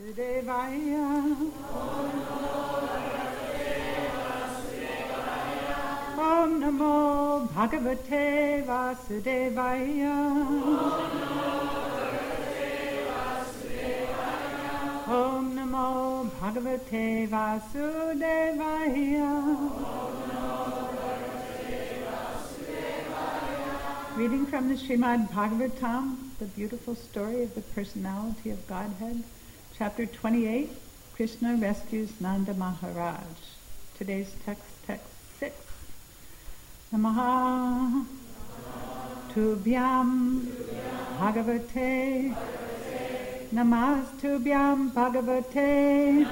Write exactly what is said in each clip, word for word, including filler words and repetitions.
Vasudevaya. Om Namo Bhagavate Vasudevaya. Om Namo Bhagavate Vasudevaya. Reading from the Srimad Bhagavatam, the beautiful story of the personality of Godhead, chapter twenty-eight, Krishna rescues Nanda Maharaj. Today's text, text six. Namaha Tubhyam Bhagavate Namastubhyam Bhagavate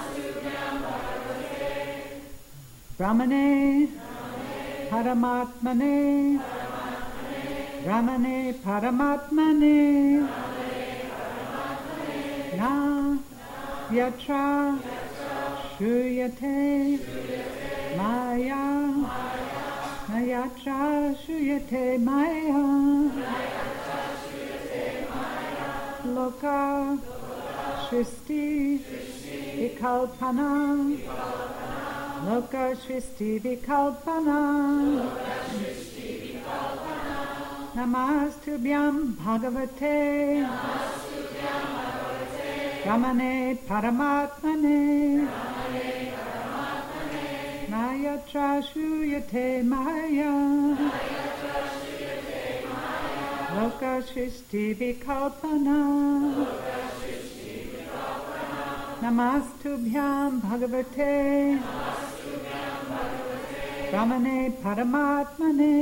Brahmane Paramatmane Brahmane Paramatmane Na Yatra Shruyate Maya Na Yatra Shruyate Maya Loka Shristi Vikalpana Loka Shristi Vikalpana Namastubhyam Bhagavate Brahmane Paramatmane Nayatra Shruyate Maya Loka Shristi Vikalpana Namastubhyam Bhagavate Brahmane Paramatmane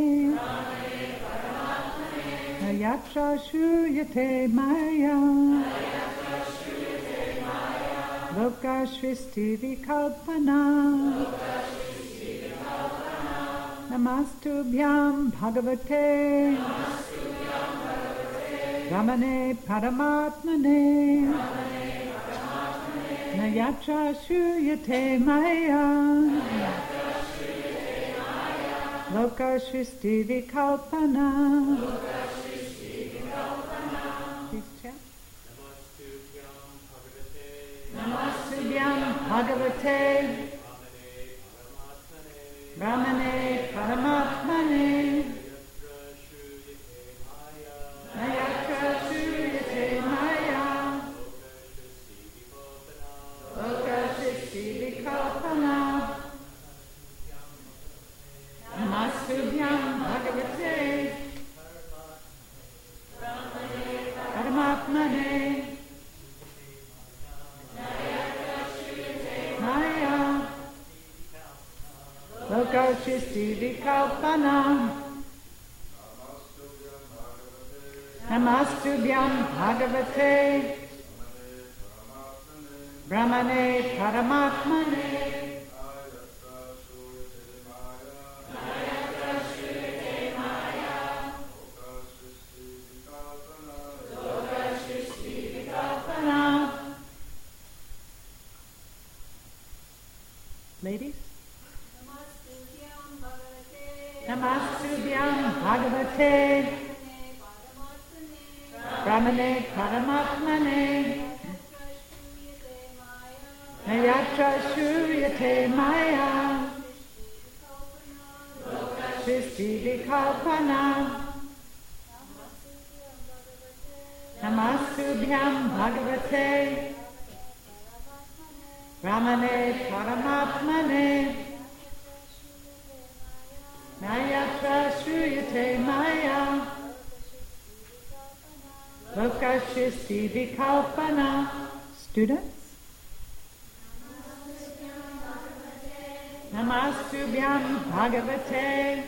Nayatra Shruyate Maya Loka Shristi Vikalpana Namastubhyam Bhagavate Brahmane Paramatmane Nayatra Shruyate Maya Loka Shristi Vikalpana. Please chant. Namastubhyam Bhagavate Brahmane Paramatmane Nayatra Shruyate Maya Loka Shristi Vikalpana. Namastubhyam Bhagavate Paramatmane Maya Loka Shristi Vikalpana. Namastubhyam Bhagavate Brahmane Paramatmane Ladies? Namastubhyam Bhagavate Brahmane Paramatmane Nayatra Shruyate Maya Shristi Vikalpana. Namastubhyam Bhagavate Brahmane Paramatmane Nayatra Shruyate Maya Loka Shristi Vikalpana. Students? Namastubhyam Bhagavate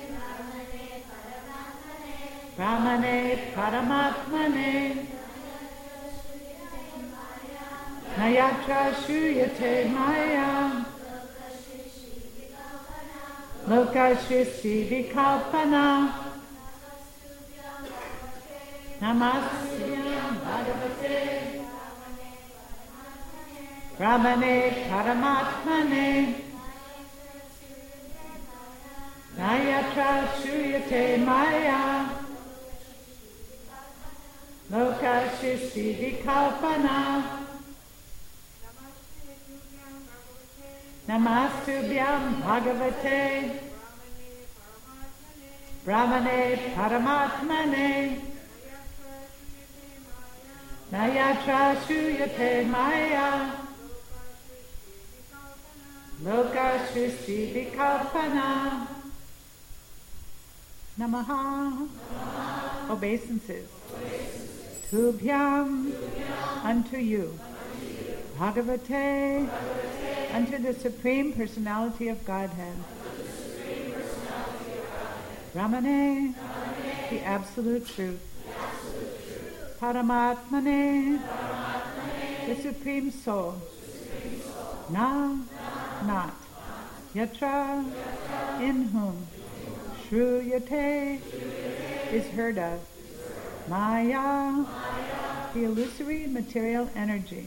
Brahmane Paramatmane Nayatra Shruyate Maya Loka Shristi Vikalpana. Namastubhyam Bhagavate Brahmane Paramatmane Nayatra Shruyate Maya Loka Shristi Vikalpana. Namastubhyam Bhagavate Brahmane Paramatmane Nayatra Shuyate Maya Loka Shristi Vikalpana. Namaha. Obeisances. Tubhyam. Unto you. Bhagavate. Unto the Supreme Personality of Godhead. Brahmane. The Absolute Truth. Paramatmane. The Supreme Soul. Na. Not. Yatra. In whom. Shruyate is heard of. Maya, the illusory material energy.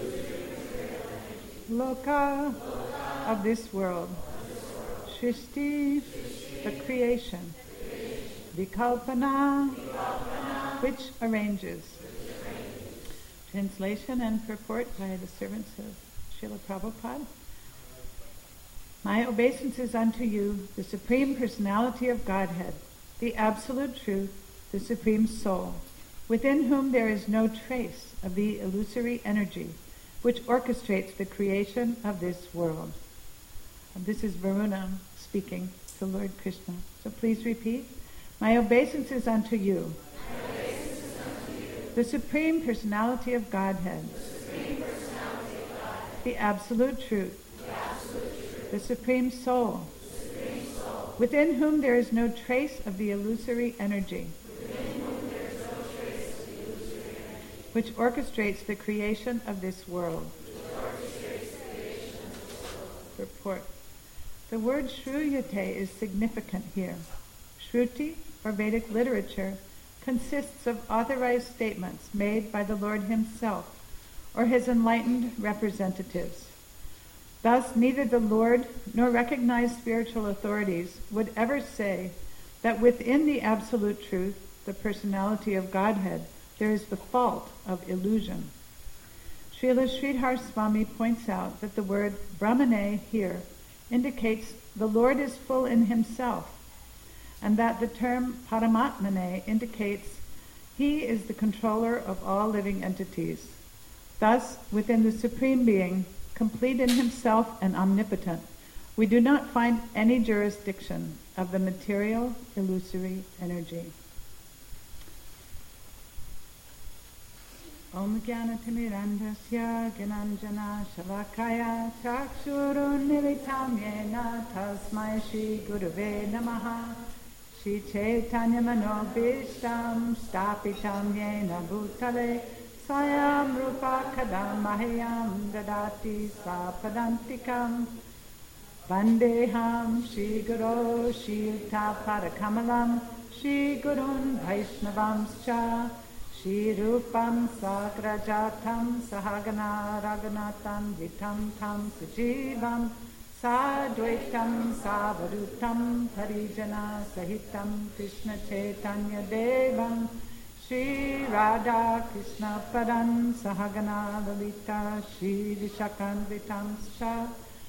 Loka, of this world. Shristi, the creation. Vikalpana, which arranges. Translation and purport by the servants of Srila Prabhupada. My obeisance unto you, the Supreme Personality of Godhead, the Absolute Truth, the Supreme Soul, within whom there is no trace of the illusory energy which orchestrates the creation of this world. And this is Varuna speaking to Lord Krishna. So please repeat. My obeisance is unto you, the Supreme Personality of Godhead, the Absolute Truth, the Supreme Soul, Supreme Soul, within whom there is no trace of the illusory energy, no illusory which orchestrates the creation of this world. Purport. The word Shruyate is significant here. Shruti, or Vedic literature, consists of authorized statements made by the Lord himself or his enlightened representatives. Thus, neither the Lord nor recognized spiritual authorities would ever say that within the Absolute Truth, the personality of Godhead, there is the fault of illusion. Srila Sridhar Swami points out that the word Brahmane here indicates the Lord is full in himself, and that the term Paramatmane indicates he is the controller of all living entities. Thus, within the Supreme Being, complete in himself and omnipotent, we do not find any jurisdiction of the material, illusory energy. Om Jnanatimirandasya Gyananjana Shalakaya Chakshurun Militam Yena Tasmai Shri Gurave Namaha Shri Chaitanya Manobhishtam Stapitam Yena Bhutale Swayam Rupa Kadam Mahayam Dadati Svapadantikam Vandeham Shri Guru Shri Yuta Parakamalam Shri Gurun Vaishnavamscha Shri Rupam Sagrajatam Sahagana Raghunatam Vitam Tam Sujivam Sadvaitam Savadutam Parijana Sahitam Krishna Chaitanya Devam Shri Radha Krishna Padan Sahagana Lalita Shri Vishakanvitam Scha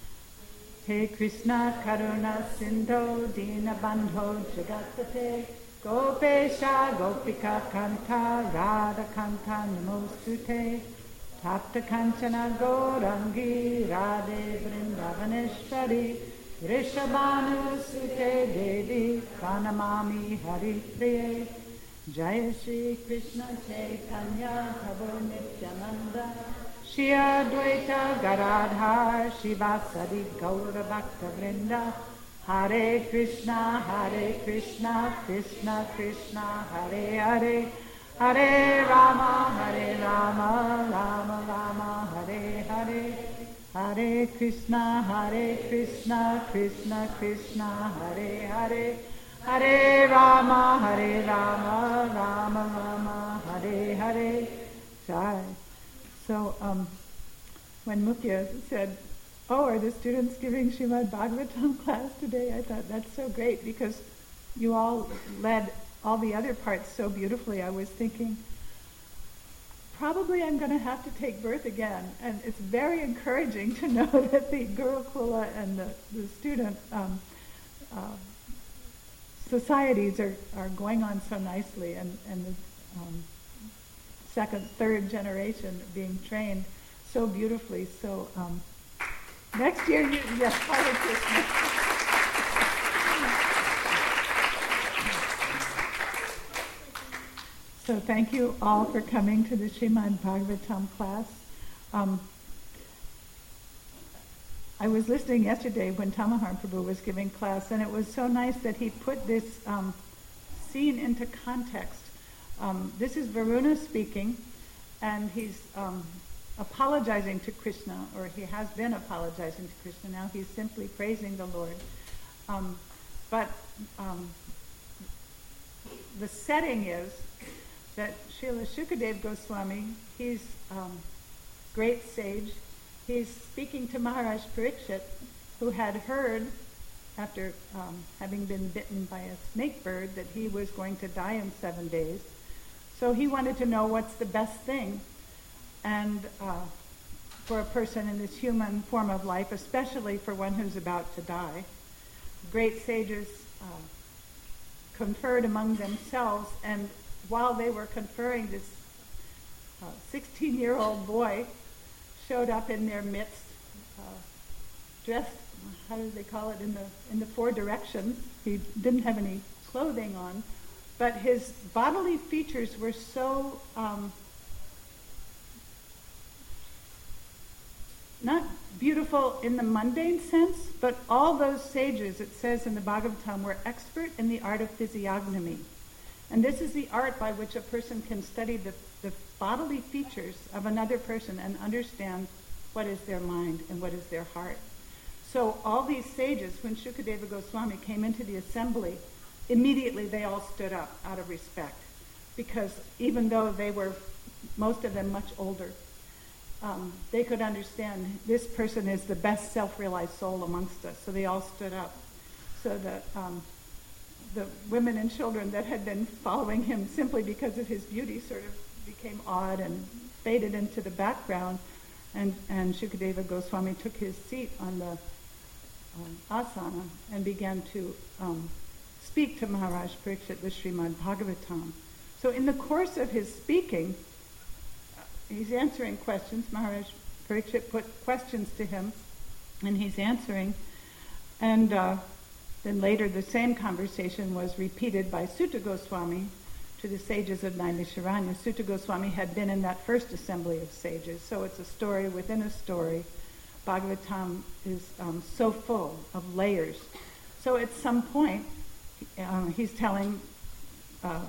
He Krishna Karuna Sindho Dina Bandho Jagatpate Gopesha Gopika Kanta Radha Kanta Namostute Tapta Kanchana Gaurangi Radhe Vrindavaneshwari Rishabhanu Sute Devi Pranamami Hari Priye Jaya Shri Krishna Chaitanya Prabhu Nityananda Shri Advaita Garadhar Shivasadi Gaura Bhakta Vrinda Hare Krishna Hare Krishna Krishna Krishna Hare Hare Hare Rama Hare Rama Rama Rama Hare Hare Hare Krishna Hare Krishna Krishna Krishna Hare Hare Hare Rama Hare Rama Rama Rama Hare Hare Jai. So um, when Mukhya said, oh, are the students giving Srimad Bhagavatam class today? I thought that's so great because you all led all the other parts so beautifully. I was thinking probably I'm going to have to take birth again. And it's very encouraging to know that the Gurukula and the, the student um, uh, societies are, are going on so nicely, and, and the um, second, third generation being trained so beautifully. So um, next year, you, yes, Hare Krishna. So thank you all for coming to the Srimad Bhagavatam class. Um, I was listening yesterday when Tamahar Prabhu was giving class, and it was so nice that he put this um, scene into context. Um, this is Varuna speaking, and he's um, apologizing to Krishna, or he has been apologizing to Krishna. Now he's simply praising the Lord. Um, but um, the setting is that Srila Shukadeva Goswami, he's um, great sage. He's speaking to Maharaj Parikshit, who had heard, after um, having been bitten by a snake bird, that he was going to die in seven days. So he wanted to know what's the best thing, and uh, for a person in this human form of life, especially for one who's about to die. Great sages uh, conferred among themselves, and while they were conferring, this uh, sixteen-year-old boy showed up in their midst, uh, dressed, how do they call it, in the in the four directions. He didn't have any clothing on, but his bodily features were so um, not beautiful in the mundane sense, but all those sages, it says in the Bhagavatam, were expert in the art of physiognomy. And this is the art by which a person can study the, the bodily features of another person and understand what is their mind and what is their heart. So all these sages, when Shukadeva Goswami came into the assembly, immediately they all stood up out of respect, because even though they were, most of them, much older, um, they could understand this person is the best self-realized soul amongst us. So they all stood up. So that um, the women and children that had been following him simply because of his beauty sort of became awed and faded into the background, and, and Shukadeva Goswami took his seat on the um, asana and began to um, speak to Maharaj Parikshit the Srimad Bhagavatam. So in the course of his speaking, uh, he's answering questions. Maharaj Parikshit put questions to him, and he's answering, and uh, then later the same conversation was repeated by Sutta Goswami to the sages of Naimisharanya. Sutta Goswami had been in that first assembly of sages, so it's a story within a story. Bhagavatam is um, so full of layers. So at some point, um, he's telling, uh,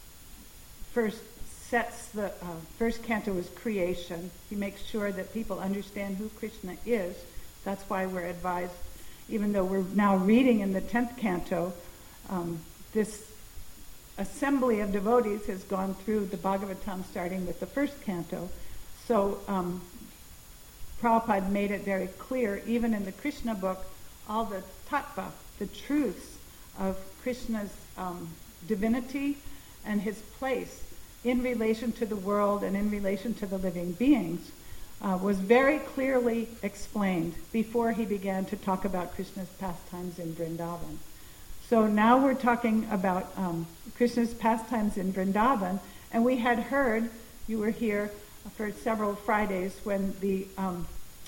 first sets the, uh, first canto is creation. He makes sure that people understand who Krishna is. That's why we're advised, even though we're now reading in the tenth canto, um, this assembly of devotees has gone through the Bhagavatam starting with the first canto. So um, Prabhupada made it very clear, even in the Krishna book, all the tattva, the truths of Krishna's um, divinity and his place in relation to the world and in relation to the living beings, Uh, was very clearly explained before he began to talk about Krishna's pastimes in Vrindavan. So now we're talking about um, Krishna's pastimes in Vrindavan, and we had heard, you were here for several Fridays when the um,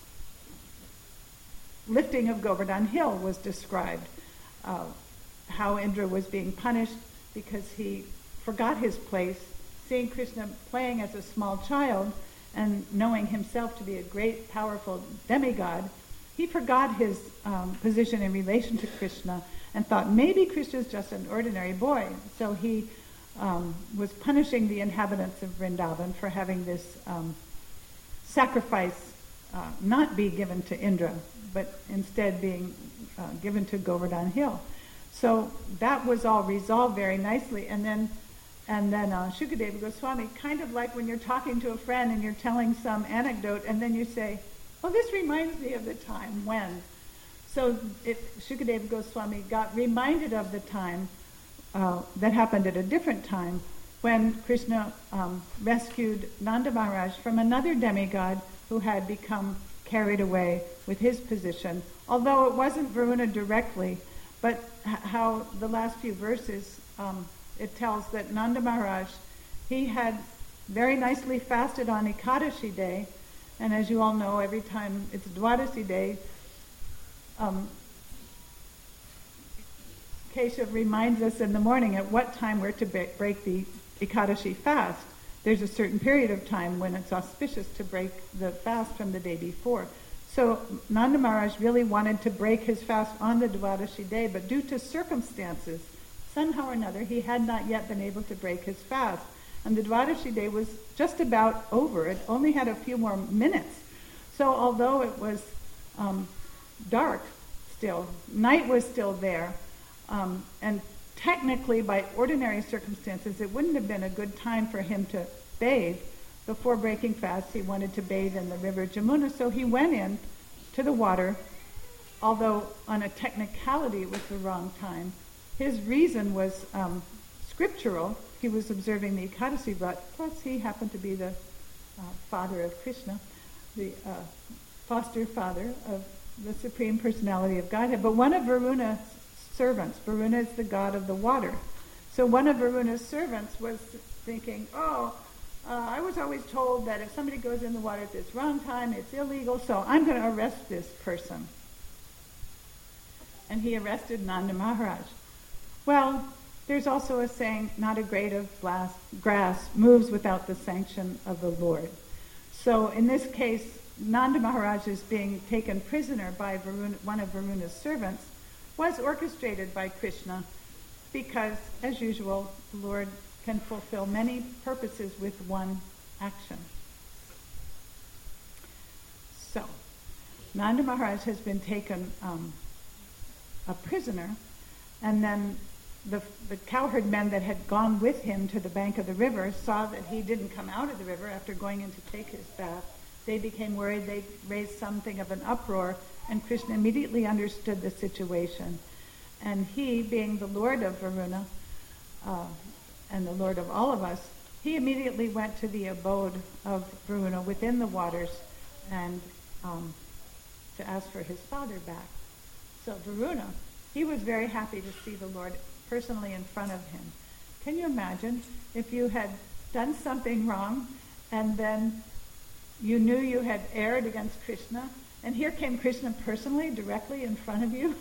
lifting of Govardhan Hill was described, uh, how Indra was being punished because he forgot his place, seeing Krishna playing as a small child, and knowing himself to be a great, powerful demigod, he forgot his um, position in relation to Krishna and thought maybe Krishna is just an ordinary boy. So he um, was punishing the inhabitants of Vrindavan for having this um, sacrifice uh, not be given to Indra, but instead being uh, given to Govardhan Hill. So that was all resolved very nicely. And then And then uh, Shukadeva Goswami, kind of like when you're talking to a friend and you're telling some anecdote, and then you say, oh, this reminds me of the time when. So it, Shukadeva Goswami got reminded of the time uh, that happened at a different time when Krishna um, rescued Nanda Maharaj from another demigod who had become carried away with his position. Although it wasn't Varuna directly, but h- how the last few verses, um, it tells that Nanda Maharaj, he had very nicely fasted on Ekadashi day, and as you all know, every time it's Dwadasi day, um, Keshav reminds us in the morning at what time we're to break the Ekadashi fast. There's a certain period of time when it's auspicious to break the fast from the day before. So Nanda Maharaj really wanted to break his fast on the Dwadashi day, but due to circumstances, somehow or another, he had not yet been able to break his fast. And the Dwadashi day was just about over. It only had a few more minutes. So although it was um, dark still, night was still there, um, and technically, by ordinary circumstances, it wouldn't have been a good time for him to bathe. Before breaking fast, he wanted to bathe in the river Jamuna, so he went in to the water, although on a technicality it was the wrong time. His reason was um, scriptural. He was observing the Ekadasi Vrat, plus he happened to be the uh, father of Krishna, the uh, foster father of the Supreme Personality of Godhead. But one of Varuna's servants, Varuna is the god of the water. So one of Varuna's servants was thinking, oh, uh, I was always told that if somebody goes in the water at this wrong time, it's illegal, so I'm going to arrest this person. And he arrested Nanda Maharaj. Well, there's also a saying, not a grade of glass, grass moves without the sanction of the Lord. So in this case, Nanda Maharaj is being taken prisoner by Varuna, one of Varuna's servants, was orchestrated by Krishna because, as usual, the Lord can fulfill many purposes with one action. So, Nanda Maharaj has been taken um, a prisoner, and then the, the cowherd men that had gone with him to the bank of the river saw that he didn't come out of the river after going in to take his bath. They became worried. They raised something of an uproar, and Krishna immediately understood the situation. And he, being the Lord of Varuna, uh, and the Lord of all of us, he immediately went to the abode of Varuna within the waters and um, to ask for his father back. So Varuna, he was very happy to see the Lord personally in front of him. Can you imagine if you had done something wrong and then you knew you had erred against Krishna, and here came Krishna personally, directly in front of you?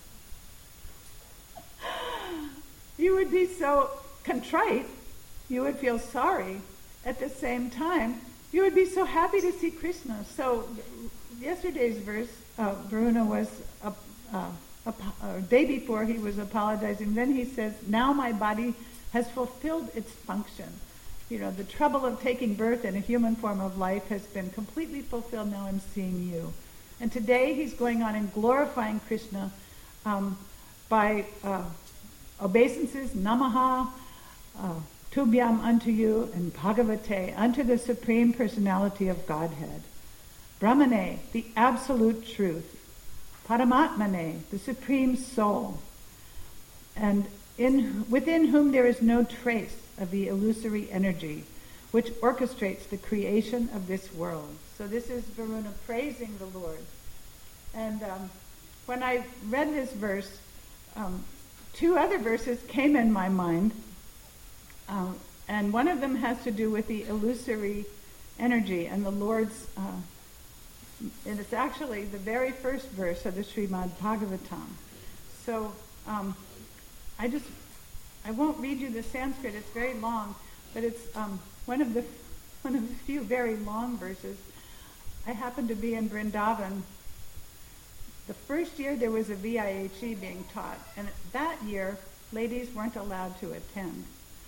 You would be so contrite, you would feel sorry. At the same time, you would be so happy to see Krishna. So yesterday's verse, uh, Varuna was, uh, uh, uh, day before he was apologizing, then he says, now my body has fulfilled its function. You know, the trouble of taking birth in a human form of life has been completely fulfilled. Now I'm seeing you. And today he's going on and glorifying Krishna um, by uh, obeisances, namaha, uh, tubhyam unto you, and bhagavate, unto the Supreme Personality of Godhead. Brahmane, the absolute truth. Paramatmane, the Supreme Soul. And in within whom there is no trace of the illusory energy which orchestrates the creation of this world. So this is Varuna praising the Lord. And um, when I read this verse, um, two other verses came in my mind. Um, and one of them has to do with the illusory energy and the Lord's, uh, and it's actually the very first verse of the Srimad Bhagavatam. So um, I just, I won't read you the Sanskrit, it's very long, but it's um, one of the one of the few very long verses. I happened to be in Vrindavan. The first year there was a V I H E being taught, and that year ladies weren't allowed to attend.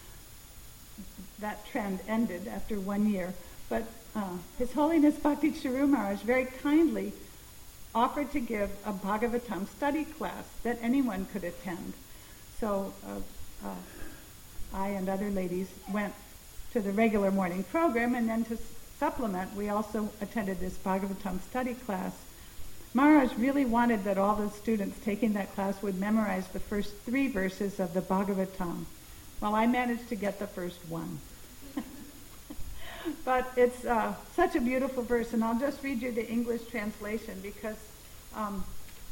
That trend ended after one year, but uh, His Holiness Bhakti Charu Maharaj very kindly offered to give a Bhagavatam study class that anyone could attend. So uh, uh, I and other ladies went to the regular morning program, and then to supplement, we also attended this Bhagavatam study class. Maharaj really wanted that all the students taking that class would memorize the first three verses of the Bhagavatam. Well, I managed to get the first one. But it's uh, such a beautiful verse, and I'll just read you the English translation because um,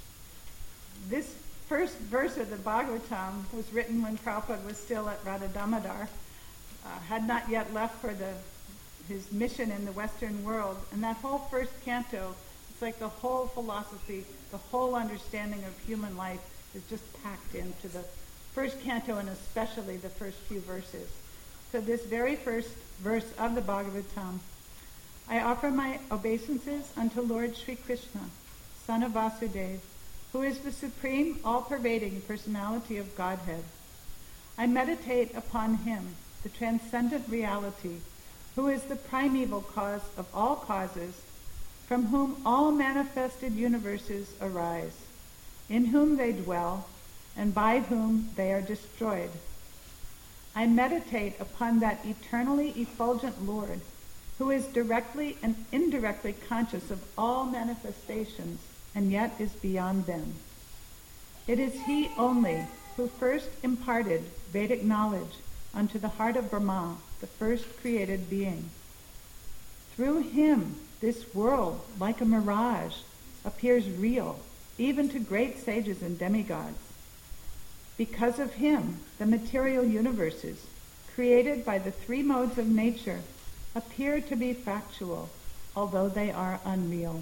this first verse of the Bhagavatam was written when Prabhupada was still at Radha Damodar, uh, had not yet left for the his mission in the Western world. And that whole first canto, it's like the whole philosophy, the whole understanding of human life is just packed into the first canto, and especially the first few verses. So this very first verse of the Bhagavatam: I offer my obeisances unto Lord Sri Krishna, son of Vasudeva, who is the supreme, all-pervading personality of Godhead. I meditate upon him, the transcendent reality, who is the primeval cause of all causes, from whom all manifested universes arise, in whom they dwell, and by whom they are destroyed. I meditate upon that eternally effulgent Lord, who is directly and indirectly conscious of all manifestations, and yet is beyond them. It is he only who first imparted Vedic knowledge unto the heart of Brahma, the first created being. Through him, this world, like a mirage, appears real, even to great sages and demigods. Because of him, the material universes, created by the three modes of nature, appear to be factual, although they are unreal.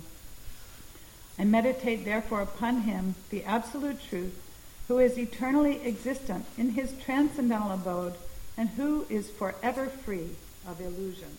I meditate therefore upon him, the absolute truth, who is eternally existent in his transcendental abode, and who is forever free of illusion.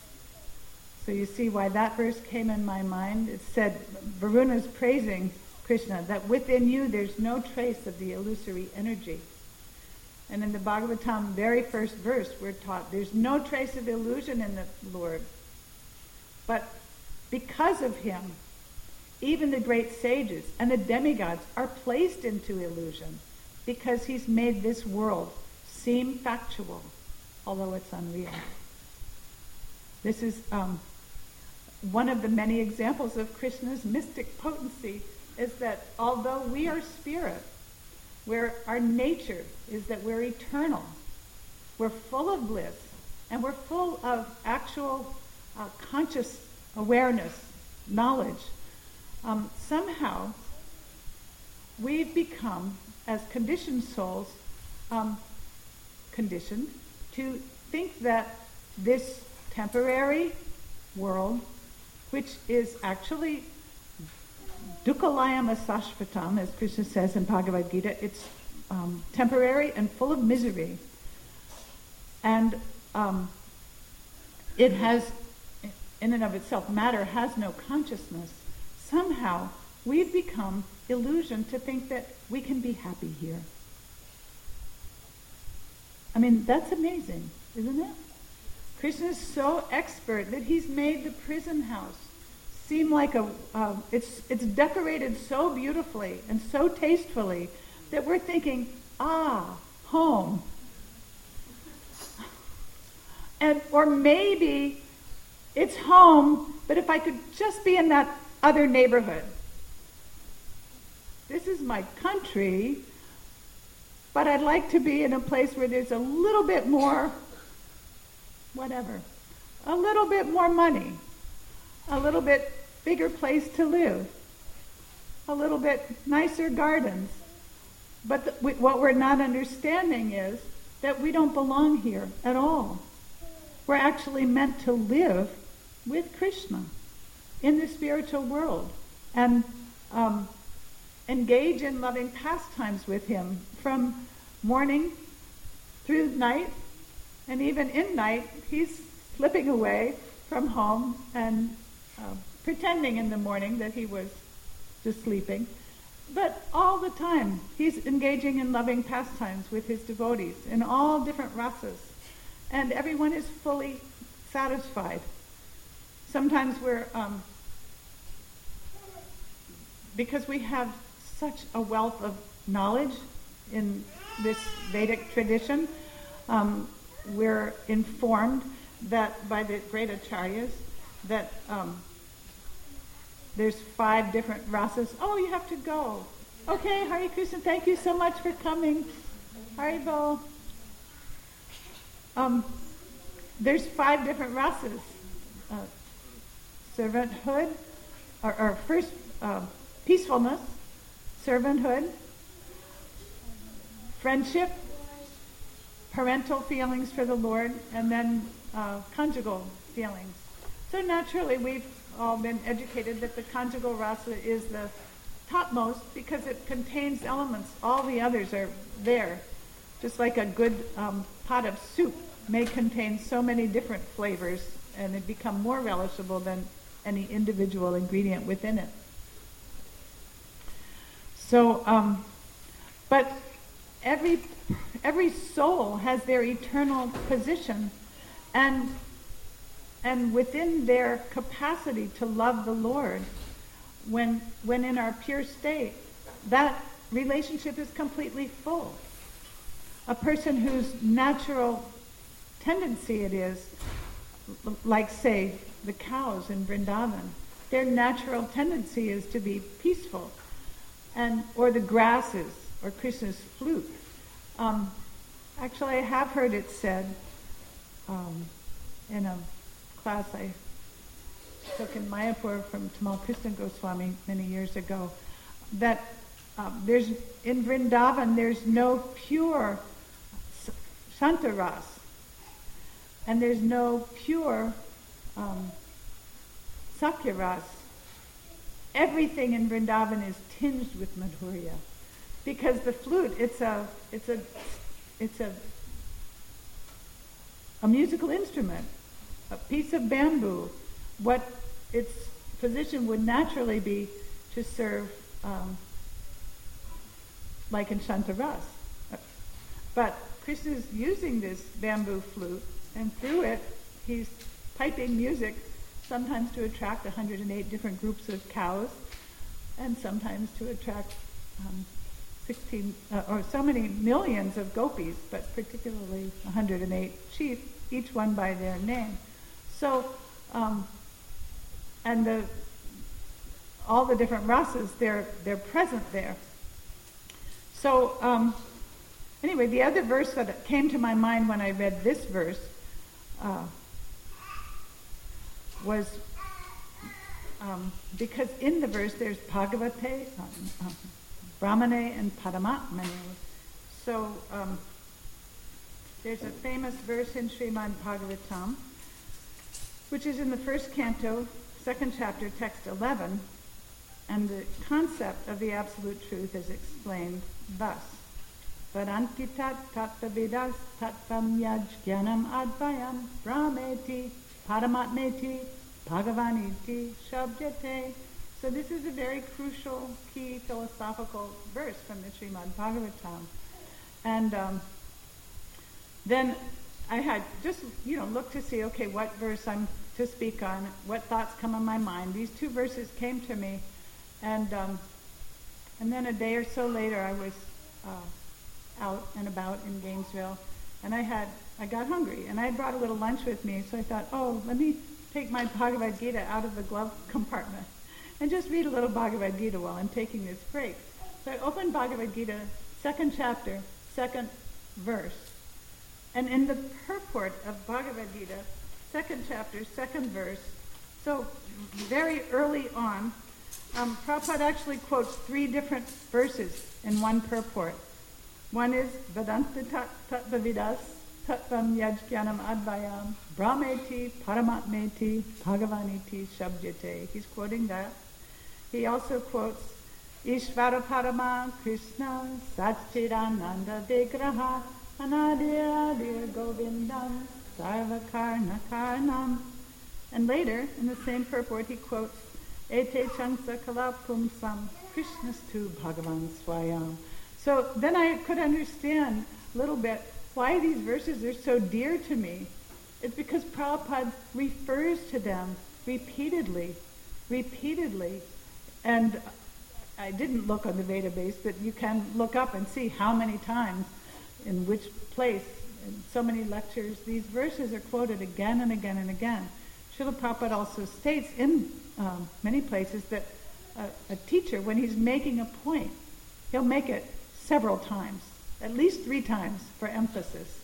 So you see why that verse came in my mind. It said, Varuna's praising Krishna, that within you there's no trace of the illusory energy. And in the Bhagavatam, very first verse, we're taught there's no trace of illusion in the Lord. But because of him, even the great sages and the demigods are placed into illusion, because he's made this world seem factual, although it's unreal. This is um, one of the many examples of Krishna's mystic potency, is that although we are spirit, where our nature is that we're eternal, we're full of bliss, and we're full of actual uh, conscious awareness, knowledge, um, somehow we've become, as conditioned souls, um, conditioned to think that this temporary world, which is actually dukkhalayam asashvatam, as Krishna says in Bhagavad Gita, it's um, temporary and full of misery. And um, it has, in and of itself, matter has no consciousness. Somehow, we've become illusioned to think that we can be happy here. I mean, that's amazing, isn't it? Krishna is so expert that he's made the prison house seem like a, uh, it's it's decorated so beautifully and so tastefully that we're thinking, ah, home. And or maybe it's home, but if I could just be in that other neighborhood. This is my country, but I'd like to be in a place where there's a little bit more, whatever, a little bit more money, a little bit bigger place to live, a little bit nicer gardens. But the, we, what we're not understanding is that we don't belong here at all. We're actually meant to live with Krishna in the spiritual world and um, engage in loving pastimes with him from morning through night, and even in night he's slipping away from home and uh, pretending in the morning that he was just sleeping. But all the time he's engaging in loving pastimes with his devotees in all different rasas, and everyone is fully satisfied. Sometimes we're, um, because we have such a wealth of knowledge in this Vedic tradition, um, we're informed that by the great acharyas that um, there's five different rasas. Oh, you have to go. Okay, Hare Krishna, thank you so much for coming. Haribol. Um, there's five different rasas. Uh, servanthood, or, or first uh, peacefulness, servanthood, friendship, parental feelings for the Lord, and then uh, conjugal feelings. So naturally, we've all been educated that the conjugal rasa is the topmost because it contains elements. All the others are there. Just like a good um, pot of soup may contain so many different flavors and it become more relishable than any individual ingredient within it. So, um, but every every soul has their eternal position, and and within their capacity to love the Lord, when when in our pure state, that relationship is completely full. A person whose natural tendency it is, like say the cows in Vrindavan, their natural tendency is to be peaceful, and or the grasses or Krishna's flute. Um, actually, I have heard it said um, in a class I took in Mayapur from Tamal Krishna Goswami many years ago, that um, there's in Vrindavan there's no pure Shantaras, and there's no pure um, Sakyaras. Everything in Vrindavan is tinged with Madhurya, because the flute it's a it's a it's a a musical instrument, a piece of bamboo. What its position would naturally be to serve um, like in Shantaras. But Krishna is using this bamboo flute, and through it he's piping music, sometimes to attract one hundred eight different groups of cows, and sometimes to attract um, sixteen uh, or so many millions of gopis, but particularly one hundred eight chiefs, each one by their name. So, um, and the all the different rasas, they're they're present there. So. Um, Anyway, the other verse that came to my mind when I read this verse uh, was um, because in the verse there's Bhagavate, um, um, Brahmane, and Paramatmane. So um, there's a famous verse in Srimad Bhagavatam, which is in the first canto, second chapter, text eleven, and the concept of the absolute truth is explained thus. Varanti tat tattavidas tattvam yaj jnanam advayam brahmeti paramatmeti bhagavaniti shabjate. So this is a very crucial, key philosophical verse from the Srimad Bhagavatam. And um, then I had just, you know, looked to see, okay, what verse I'm to speak on, what thoughts come in my mind. These two verses came to me, and um, and then a day or so later I was uh, out and about in Gainesville, and I had I got hungry, and I had brought a little lunch with me, so I thought, oh, let me take my Bhagavad Gita out of the glove compartment and just read a little Bhagavad Gita while I'm taking this break. So I opened Bhagavad Gita, second chapter, second verse, and in the purport of Bhagavad Gita, second chapter, second verse, so very early on, um, Prabhupada actually quotes three different verses in one purport. One is Vedanta Tattvavidas Tattvam Yajnanam Advayam Brahmeti Paramatmeti Bhagavaniti Shabjate. He's quoting that. He also quotes Ishvara Parama Krishna Satchidananda Vigraha Anadir Adir Govindam Sarvakarna Karnam. And later, in the same purport, he quotes Ete Chansa Kalapumsam Krishnastu Bhagavan Swayam. So then I could understand a little bit why these verses are so dear to me. It's because Prabhupada refers to them repeatedly, repeatedly. And I didn't look on the database, but you can look up and see how many times, in which place, in so many lectures, these verses are quoted again and again and again. Srila Prabhupada also states in um, many places that a, a teacher, when he's making a point, he'll make it several times, at least three times for emphasis.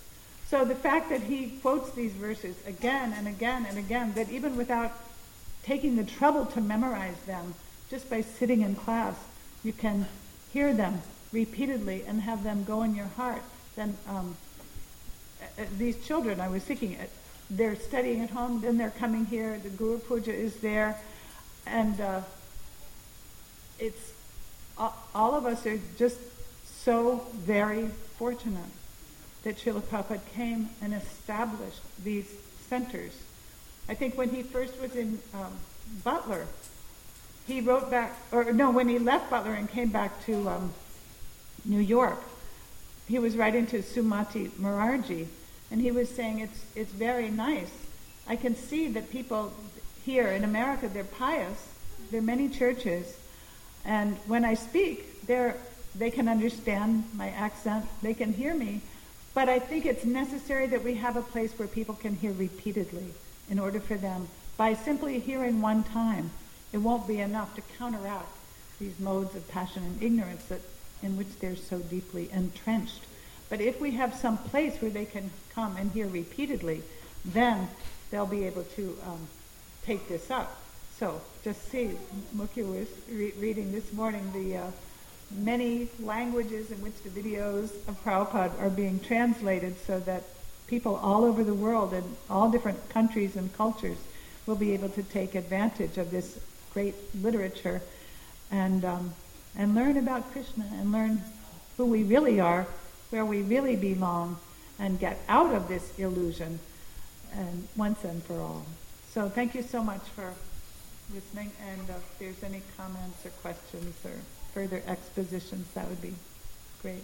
So the fact that he quotes these verses again and again and again, that even without taking the trouble to memorize them, just by sitting in class, you can hear them repeatedly and have them go in your heart, then um, uh, these children, I was thinking, uh, they're studying at home, then they're coming here, the Guru Puja is there, and uh, it's, uh, all of us are just so very fortunate that Srila Prabhupada came and established these centers. I think when he first was in um, Butler, he wrote back, or no, when he left Butler and came back to um, New York, he was writing to Sumati Morarji, and he was saying, it's it's very nice. I can see that people here in America, they're pious, there are many churches, and when I speak, they're, they can understand my accent, they can hear me, but I think it's necessary that we have a place where people can hear repeatedly in order for them, by simply hearing one time, it won't be enough to counteract these modes of passion and ignorance that in which they're so deeply entrenched. But if we have some place where they can come and hear repeatedly, then they'll be able to um, take this up. So just see, Mukhi was re- reading this morning the uh, many languages in which the videos of Prabhupada are being translated so that people all over the world in all different countries and cultures will be able to take advantage of this great literature and um, and learn about Krishna and learn who we really are, where we really belong, and get out of this illusion and once and for all. So thank you so much for listening, and uh, if there's any comments or questions or further expositions, that would be great.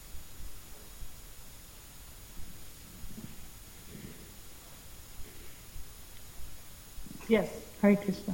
Yes, Hare Krishna.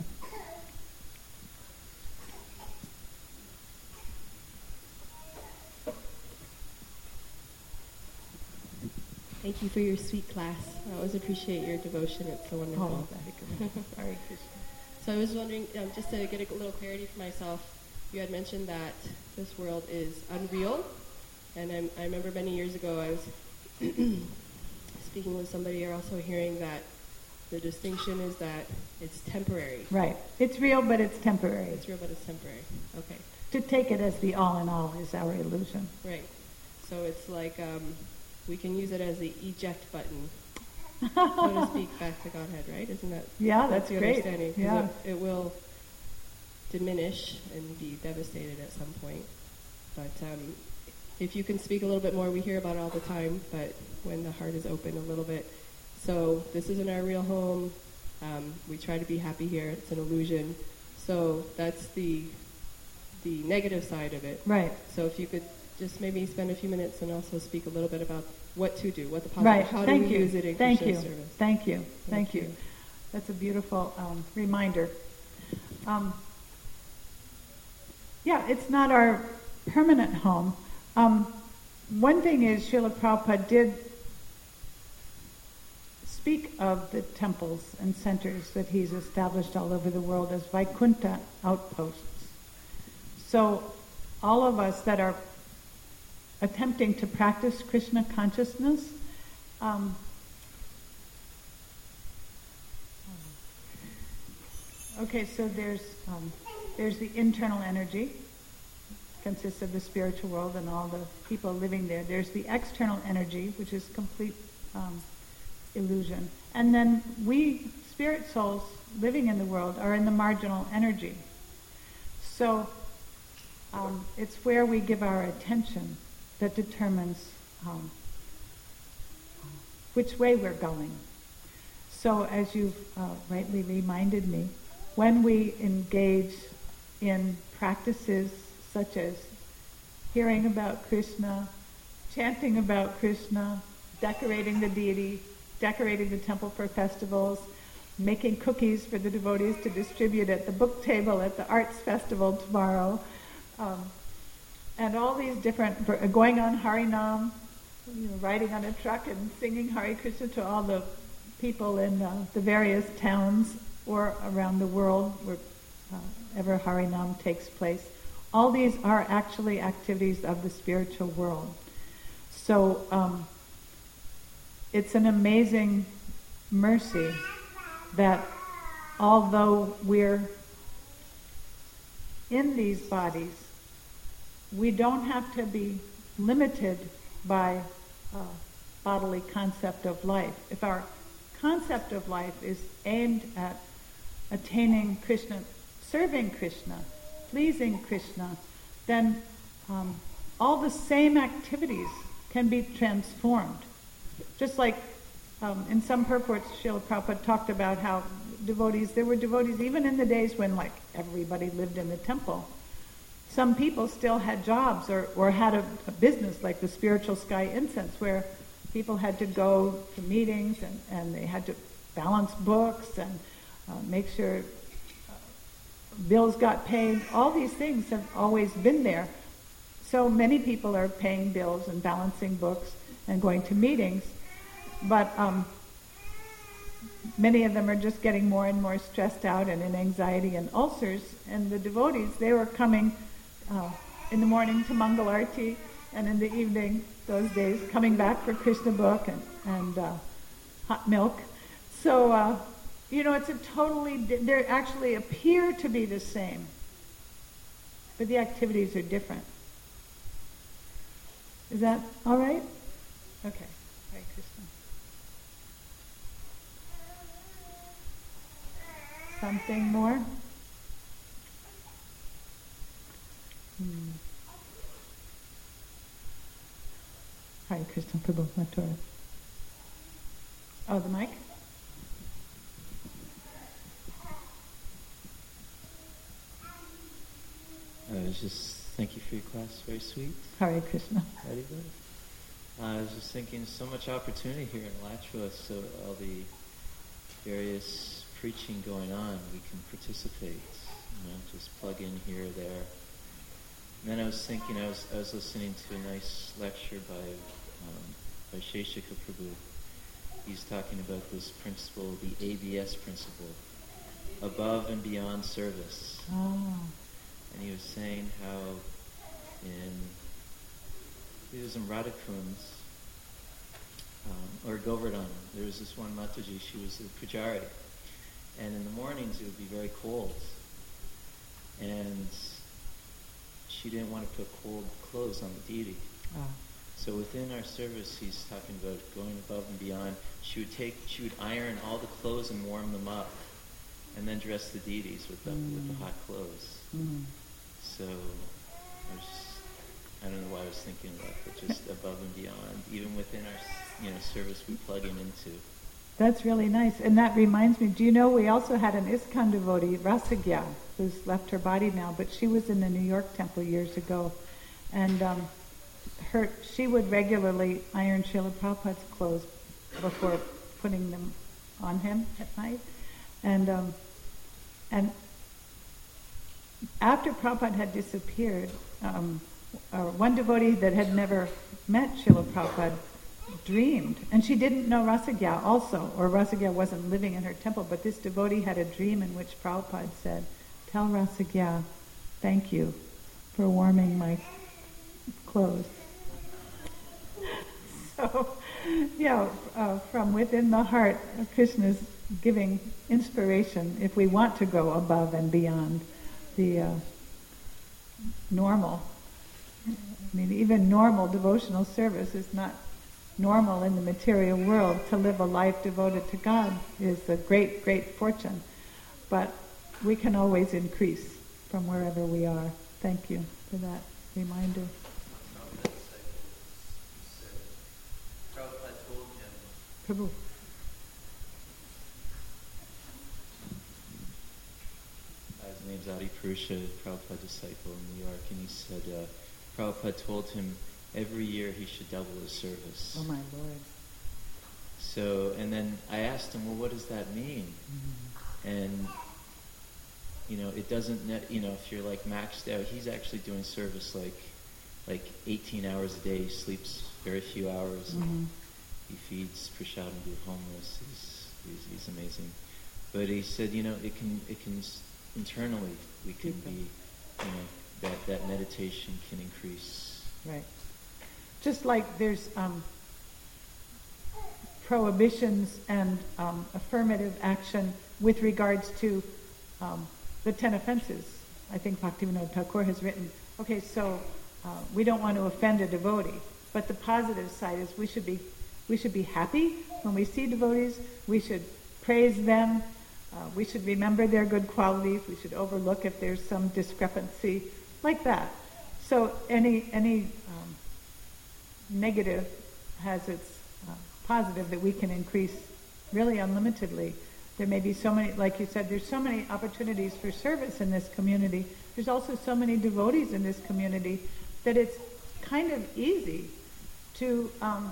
Thank you for your sweet class. I always appreciate your devotion. It's so wonderful. Oh, Hare Krishna. So I was wondering, um, just to get a little clarity for myself, you had mentioned that this world is unreal. And I'm, I remember many years ago I was speaking with somebody, or also hearing that the distinction is that it's temporary. Right. It's real, but it's temporary. It's real, but it's temporary. Okay. To take it as the all in all is our illusion. Right. So it's like um, we can use it as the eject button, so to speak, back to Godhead, right? Isn't that yeah, that's, that's the great. understanding? Yeah. It, it will diminish and be devastated at some point. But um, if you can speak a little bit more, we hear about it all the time, but when the heart is open a little bit. So this isn't our real home. Um, we try to be happy here. It's an illusion. So that's the the negative side of it. Right. So if you could just maybe spend a few minutes and also speak a little bit about what to do, what the positive, right. how Thank do we you. use it in Thank Krishna's you. service. Thank you. Thank, Thank you. you. That's a beautiful um, reminder. Um, yeah, it's not our permanent home. Um, one thing is, Srila Prabhupada did speak of the temples and centers that he's established all over the world as Vaikuntha outposts. So all of us that are attempting to practice Krishna consciousness, um, okay, so there's um, there's the internal energy, consists of the spiritual world and all the people living there. There's the external energy, which is complete um, illusion. And then we, spirit souls living in the world, are in the marginal energy. So um, it's where we give our attention that determines um, which way we're going. So as you've uh, rightly reminded me, when we engage in practices such as hearing about Krishna, chanting about Krishna, decorating the deity, decorating the temple for festivals, making cookies for the devotees to distribute at the book table at the arts festival tomorrow, um, and all these different, going on Harinam, you know, riding on a truck and singing Hare Krishna to all the people in uh, the various towns or around the world wherever Harinam takes place. All these are actually activities of the spiritual world. So um, it's an amazing mercy that although we're in these bodies, we don't have to be limited by uh, bodily concept of life. If our concept of life is aimed at attaining Krishna, serving Krishna, pleasing Krishna, then um, all the same activities can be transformed. Just like um, in some purports, Srila Prabhupada talked about how devotees, there were devotees even in the days when like everybody lived in the temple. Some people still had jobs or, or had a, a business like the Spiritual Sky Incense, where people had to go to meetings and, and they had to balance books and uh, make sure uh, bills got paid. All these things have always been there. So many people are paying bills and balancing books and going to meetings, but um, many of them are just getting more and more stressed out and in anxiety and ulcers. And the devotees, they were coming uh, in the morning to Mangal Arati, and in the evening, those days, coming back for Krishna book and, and uh, hot milk. So, uh, you know, it's a totally, di- they actually appear to be the same, but the activities are different. Is that all right? Okay. Hare Krishna. Something more? Hmm. Hare Krishna, Prabhu Mathura. Oh, the mic? I was just, thank you for your class, very sweet. Hare Krishna. Very good. I was just thinking, so much opportunity here in Alachua, so all the various preaching going on, we can participate, you know, just plug in here or there. And then I was thinking, I was I was listening to a nice lecture by um, by Sheshika Prabhu. He's talking about this principle, the A B S principle, above and beyond service. Oh. And he was saying how in, he was in Radhakun's, um, or Govardhan, there was this one Mataji, she was a pujari. And in the mornings it would be very cold. And she didn't want to put cold clothes on the deity. Oh. So within our service, he's talking about going above and beyond. She would take, she would iron all the clothes and warm them up, and then dress the deities with the, Mm. with the hot clothes. Mm. So, I was, I don't know why I was thinking about that, but just above and beyond, even within our, you know, service we plug in into. That's really nice. And that reminds me, do you know we also had an ISKCON devotee, Rasagya, who's left her body now, but she was in the New York temple years ago. And um, her, she would regularly iron Srila Prabhupada's clothes before putting them on him at night. And um, and after Prabhupada had disappeared, um, uh, one devotee that had never met Srila Prabhupada dreamed, and she didn't know Rasagya also, or Rasagya wasn't living in her temple, but this devotee had a dream in which Prabhupada said, "Tell Rasagya, thank you for warming my clothes." So, yeah, uh, from within the heart, Krishna's giving inspiration if we want to go above and beyond the uh, normal. I mean, even normal devotional service is not normal in the material world. To live a life devoted to God is a great, great fortune. But we can always increase from wherever we are. Thank you for that reminder. Prabhu. His name's Adi Purusha, Prabhupada disciple in New York, and he said uh, Prabhupada told him every year he should double his service. Oh my Lord. So, and then I asked him, well, what does that mean? Mm-hmm. And, you know, it doesn't, ne- you know, if you're like maxed out, he's actually doing service like like eighteen hours a day, he sleeps very few hours, Mm-hmm. and he feeds prasadam to the homeless. He's, he's, he's amazing. But he said, you know, it can, it can, internally, we can be, you know, that, that meditation can increase. Right. Just like there's um, prohibitions and um, affirmative action with regards to um, the ten offenses. I think Bhaktivinoda Thakur has written, okay, so uh, we don't want to offend a devotee, but the positive side is we should be we should be happy when we see devotees. We should praise them. Uh, we should remember their good qualities. We should overlook if there's some discrepancy, like that. So any any um, negative has its uh, positive that we can increase really unlimitedly. There may be so many, like you said, there's so many opportunities for service in this community. There's also so many devotees in this community that it's kind of easy to um,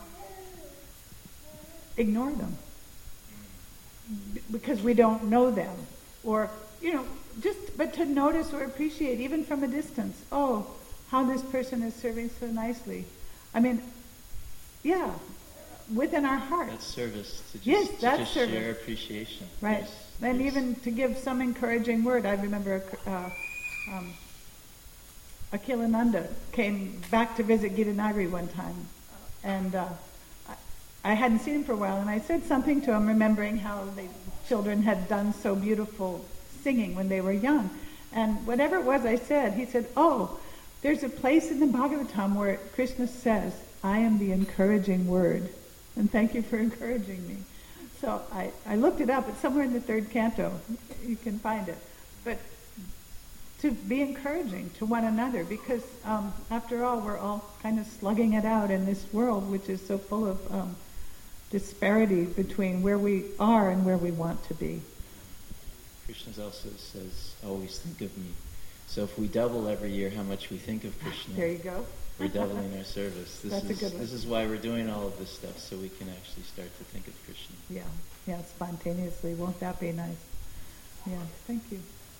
ignore them b- because we don't know them. Or, you know, just, but to notice or appreciate, even from a distance, oh, how this person is serving so nicely. I mean, yeah, within our hearts. That's service, to just, yes, to that's just service. share appreciation. Right. Yes, And yes. even to give some encouraging word. I remember uh, um, Akhilananda came back to visit Gitanagari one time, and uh, I, I hadn't seen him for a while, and I said something to him, remembering how the children had done so beautiful singing when they were young. And whatever it was I said, he said, oh, there's a place in the Bhagavatam where Krishna says, I am the encouraging word, and thank you for encouraging me. So I, I looked it up. It's somewhere in the third canto. You can find it. But to be encouraging to one another, because um, after all, we're all kind of slugging it out in this world, which is so full of um, disparity between where we are and where we want to be. Krishna also says, always think of me. So if we double every year how much we think of Krishna, There you go. we're doubling our service. This That's a is good one. this is why we're doing all of this stuff, so we can actually start to think of Krishna. Yeah, yeah, spontaneously. Won't that be nice? Yeah, thank you.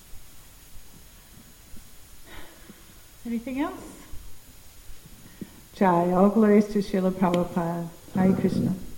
Anything else? Jai, all glories to Srila Prabhupada. Hare Krishna.